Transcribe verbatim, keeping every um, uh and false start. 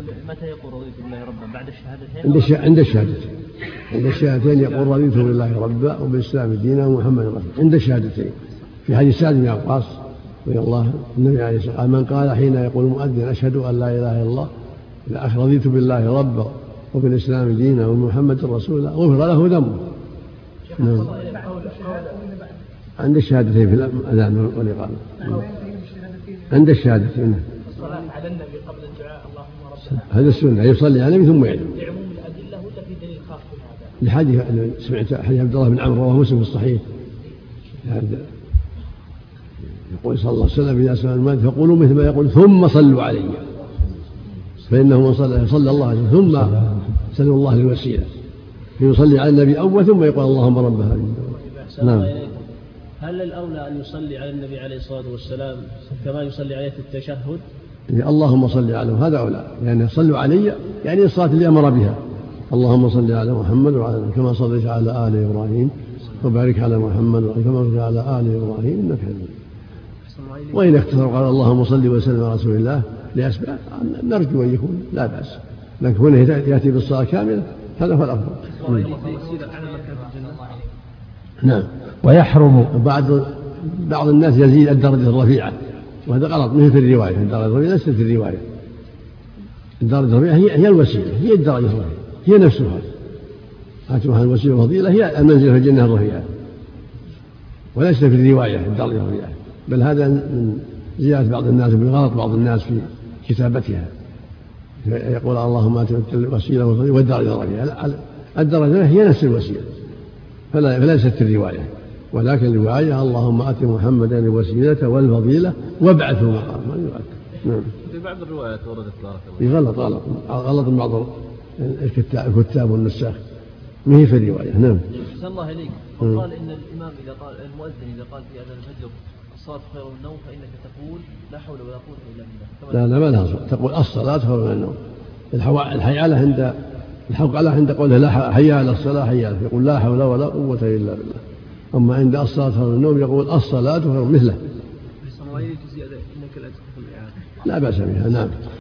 متى يقول رضيت بالله ربا؟ بعد الشهادتين؟ عند الشهادتين عند الشهادتين عند الشهادتين يقول رضيت بالله ربا وبالإسلام دينا ومحمد رسول الله عند الشهادتين. في حديث سعد بن وقاص رضي الله النبي عليه الصلاة والسلام من قال حين يقول المؤذن أشهد أن لا إله إلا الله رضيت بالله ربا وبالإسلام دينا ومحمد رسول الله غفر له ذنبه. نعم. عند الشهادتين في الأذان والإقامة عند الشهادتين. الصلاة على النبي قبل الدعاء اللهم ربنا هذا السنة يصلي على النبي ثم يدعو. لعموم الأدلة ولا في دليل خاص بهذا؟ لحديث سمعت حديث عبد الله بن عمرو رواه مسلم في الصحيح يقول صلى الله عليه وسلم إذا سمع المؤذن فقولوا مثل ما يقول ثم صلوا علي فإنه من صلى صلى الله عليه وسلم ثم سلوا الله الوسيلة فيصلي على النبي أول ثم يقول اللهم رب هذه الدعوة. نعم. هل الأولى أن يصلي على النبي عليه الصلاة والسلام كما يصلي عليه في التشهد؟ يعني اللهم صل عليه هذا أولى يعني صلوا علي يعني الصلاة اللي أمر بها اللهم صل على محمد وعلى كما صليت على آل إبراهيم وبارك على محمد كما صليت على آل إبراهيم إنك حميد. وإن اختصر قال اللهم صل وسلم على رسول الله لأسباب نرجو أن يكون لا بأس لكن هنا يأتي بالصلاة كاملة هذا هو الأفضل. نعم. ويحرم بعض بعض الناس يزيد الدرجة الرفيعة وهذا غلط مثل في الرواية. الدرجة الرفيعة ليست في الرواية. الدرجة الرفيعة هي هي الوسيلة هي الدرجة الرفيعة هي نفسها هاتوها الوسيلة والفضيلة هي المنزلة في الجنة الرفيعة وليست في الرواية الدرجة الرفيعة بل هذا من زيادة بعض الناس من غلط بعض الناس في كتابتها يقول اللهم آت الوسيلة والدرجة الرفيعة. الدرجة هي نفس الوسيلة فليست في الرواية ولكن الرواية اللهم آت محمدا الوسيلة والفضيلة وابعثه مقاما يؤكد. نعم. في بعض الروايات وردت بارك الله غلط غلط غلط بعض الكتاب والنساخ ما هي في الرواية. نعم. أحسن الله إليك. وقال إن الإمام إذا قال المؤذن إذا قال في أذان الفجر الصلاة خير من النوم فإنك تقول لا حول ولا قوة إلا بالله. لا لا ما لها تقول الصلاة خير من النوم. الحيالة عند الحق على عند قوله لا حي على الصلاة حي على يقول لا حول ولا قوة إلا بالله. أما عند الصلاة خير من النوم يقول الصلاة خير مثله. لا بأس بها. نعم.